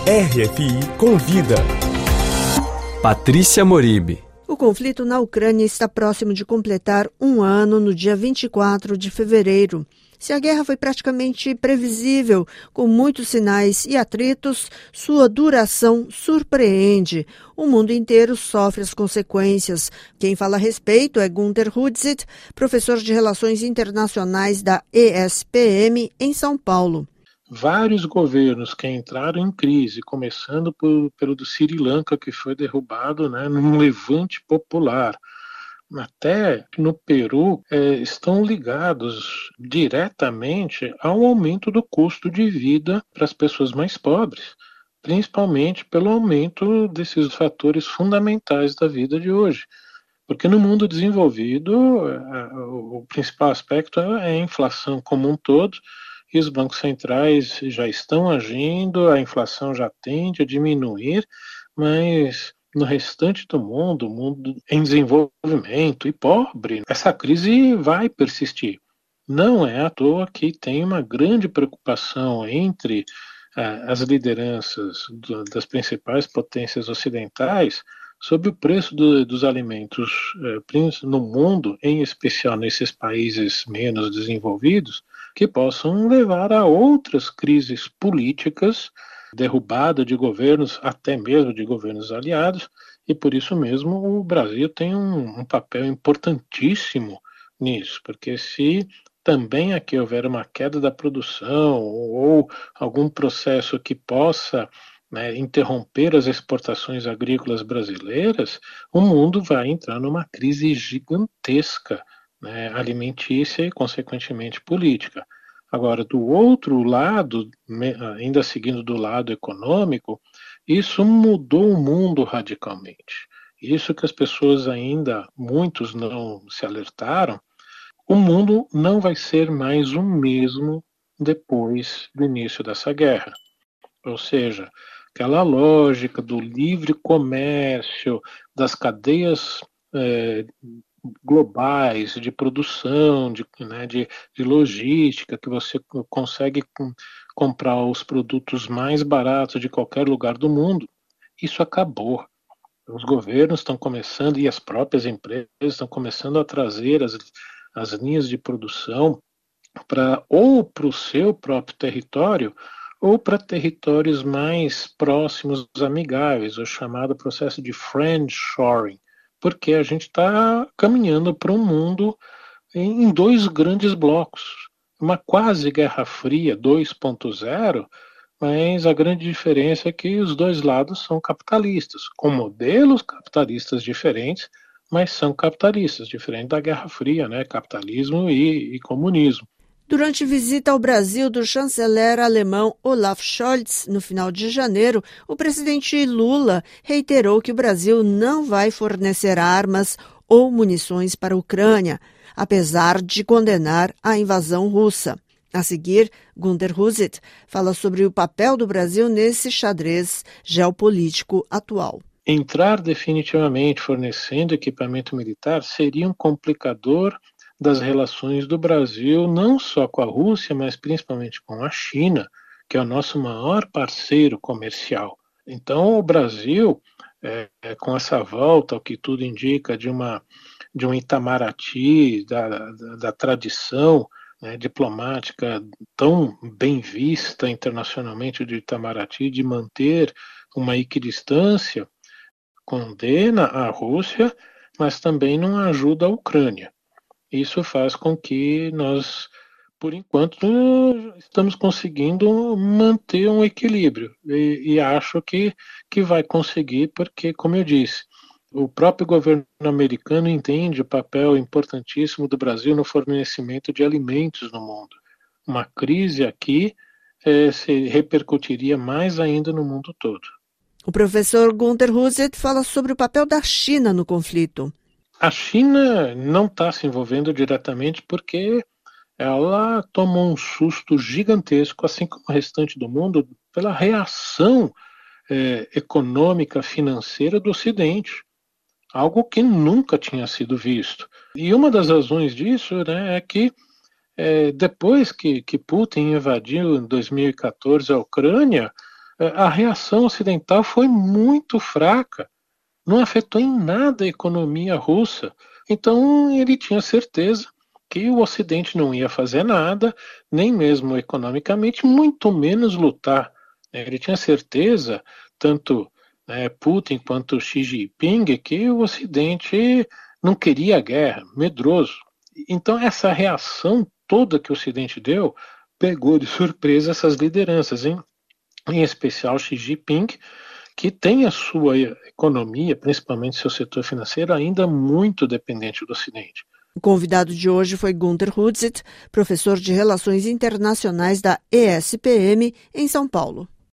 RFI Convida. Patrícia Moribe. O conflito na Ucrânia está próximo de completar um ano no dia 24 de fevereiro. Se a guerra foi praticamente previsível, com muitos sinais e atritos, sua duração surpreende. O mundo inteiro sofre as consequências. Quem fala a respeito é Günter Hudzit, professor de Relações Internacionais da ESPM em São Paulo. Vários governos que entraram em crise, começando pelo do Sri Lanka, que foi derrubado num levante popular, até no Peru, estão ligados diretamente ao aumento do custo de vida para as pessoas mais pobres, principalmente pelo aumento desses fatores fundamentais da vida de hoje. Porque no mundo desenvolvido, o principal aspecto é a inflação como um todo, e os bancos centrais já estão agindo, a inflação já tende a diminuir, mas no restante do mundo, mundo em desenvolvimento e pobre, essa crise vai persistir. Não é à toa que tem uma grande preocupação entre as lideranças das principais potências ocidentais sobre o preço dos alimentos no mundo, em especial nesses países menos desenvolvidos, que possam levar a outras crises políticas, derrubada de governos, até mesmo de governos aliados, e por isso mesmo o Brasil tem um papel importantíssimo nisso, porque se também aqui houver uma queda da produção ou algum processo que possa interromper as exportações agrícolas brasileiras, o mundo vai entrar numa crise gigantesca, alimentícia e, consequentemente, política. Agora, do outro lado, ainda seguindo do lado econômico, isso mudou o mundo radicalmente. Isso que as pessoas ainda, muitos não se alertaram, o mundo não vai ser mais o mesmo depois do início dessa guerra. Ou seja, aquela lógica do livre comércio, das cadeias globais de produção, de logística, que você consegue comprar os produtos mais baratos de qualquer lugar do mundo, isso acabou. Os governos estão começando, e as próprias empresas estão começando a trazer as linhas de produção ou para o seu próprio território, ou para territórios mais próximos, amigáveis, o chamado processo de friendshoring, porque a gente está caminhando para um mundo em dois grandes blocos, uma quase Guerra Fria 2.0, mas a grande diferença é que os dois lados são capitalistas, com modelos capitalistas diferentes, mas são capitalistas, diferente da Guerra Fria, capitalismo e comunismo. Durante visita ao Brasil do chanceler alemão Olaf Scholz, no final de janeiro, o presidente Lula reiterou que o Brasil não vai fornecer armas ou munições para a Ucrânia, apesar de condenar a invasão russa. A seguir, Günter Hudzit fala sobre o papel do Brasil nesse xadrez geopolítico atual. Entrar definitivamente fornecendo equipamento militar seria um complicador das relações do Brasil, não só com a Rússia, mas principalmente com a China, que é o nosso maior parceiro comercial. Então, o Brasil, com essa volta, o que tudo indica, de um Itamaraty, da tradição diplomática tão bem vista internacionalmente de Itamaraty, de manter uma equidistância, condena a Rússia, mas também não ajuda a Ucrânia. Isso faz com que nós, por enquanto, estamos conseguindo manter um equilíbrio. E acho que vai conseguir, porque, como eu disse, o próprio governo americano entende o papel importantíssimo do Brasil no fornecimento de alimentos no mundo. Uma crise aqui se repercutiria mais ainda no mundo todo. O professor Günter Hudzit fala sobre o papel da China no conflito. A China não está se envolvendo diretamente porque ela tomou um susto gigantesco, assim como o restante do mundo, pela reação econômica, financeira do Ocidente. Algo que nunca tinha sido visto. E uma das razões disso é que depois que Putin invadiu em 2014 a Ucrânia, a reação ocidental foi muito fraca, não afetou em nada a economia russa. Então ele tinha certeza que o Ocidente não ia fazer nada, nem mesmo economicamente, muito menos lutar. Ele tinha certeza, tanto Putin quanto Xi Jinping, que o Ocidente não queria guerra, medroso. Então essa reação toda que o Ocidente deu pegou de surpresa essas lideranças, em especial Xi Jinping, que tem a sua economia, principalmente seu setor financeiro, ainda muito dependente do Ocidente. O convidado de hoje foi Gunter Hudzit, professor de Relações Internacionais da ESPM, em São Paulo.